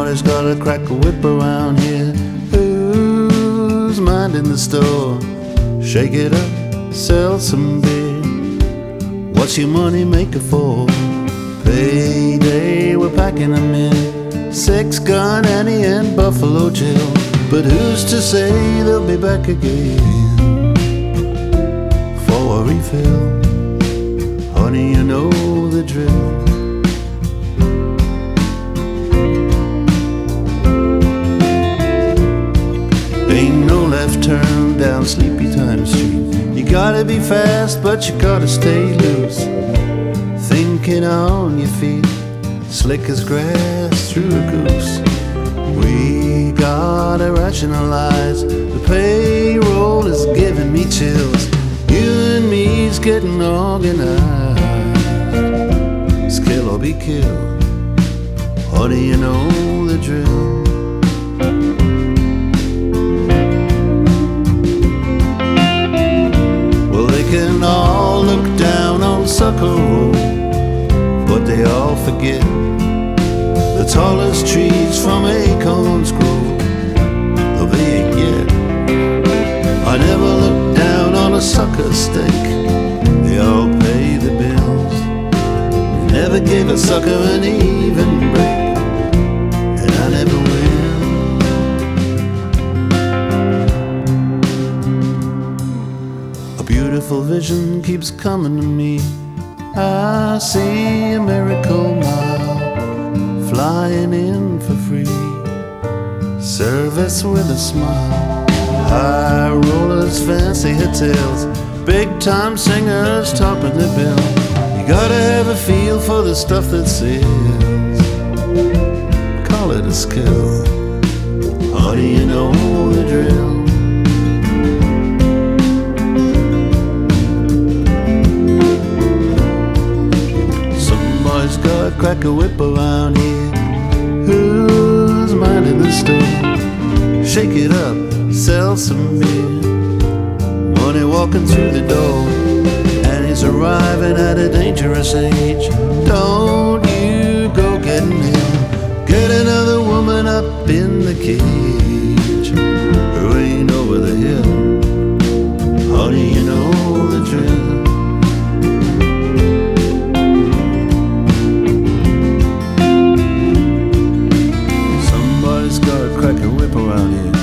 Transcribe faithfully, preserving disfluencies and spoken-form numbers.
Somebody's gotta crack a whip around here. Who's minding the store? Shake it up, sell some beer. What's your money maker for? Payday, we're packing them in. Six Gun Annie and Buffalo Jill. But who's to say they'll be back again for a refill? Honey, you know the drill. Ain't no left turn down Sleepy Time Street. You gotta be fast, but you gotta stay loose. Thinking on your feet, slick as grass through a goose. We gotta rationalize. The payroll is giving me chills. You and me's getting organized. Skill or be killed. Honey, you know the drill. Can all look down on Sucker Road, but they all forget the tallest trees from Acorns grow, though they ain't yet. I never looked down on a sucker stake. They all pay the bills. Never gave a sucker an even break, and I never will. Beautiful vision keeps coming to me. I see a Miracle Mile flying in for free. Service with a smile. High rollers, fancy hotels, big time singers topping the bill. You gotta have a feel for the stuff that sells. Call it a skill. Honey, you know the drill. Gotta crack a whip around here. Who's minding the store? Shake it up, sell some beer. Money walking through the door, and he's arriving at a dangerous age. Don't you go getting him. Get another woman up in the cage who ain't over the hill. Honey, you know the drill. Crack a whip around here.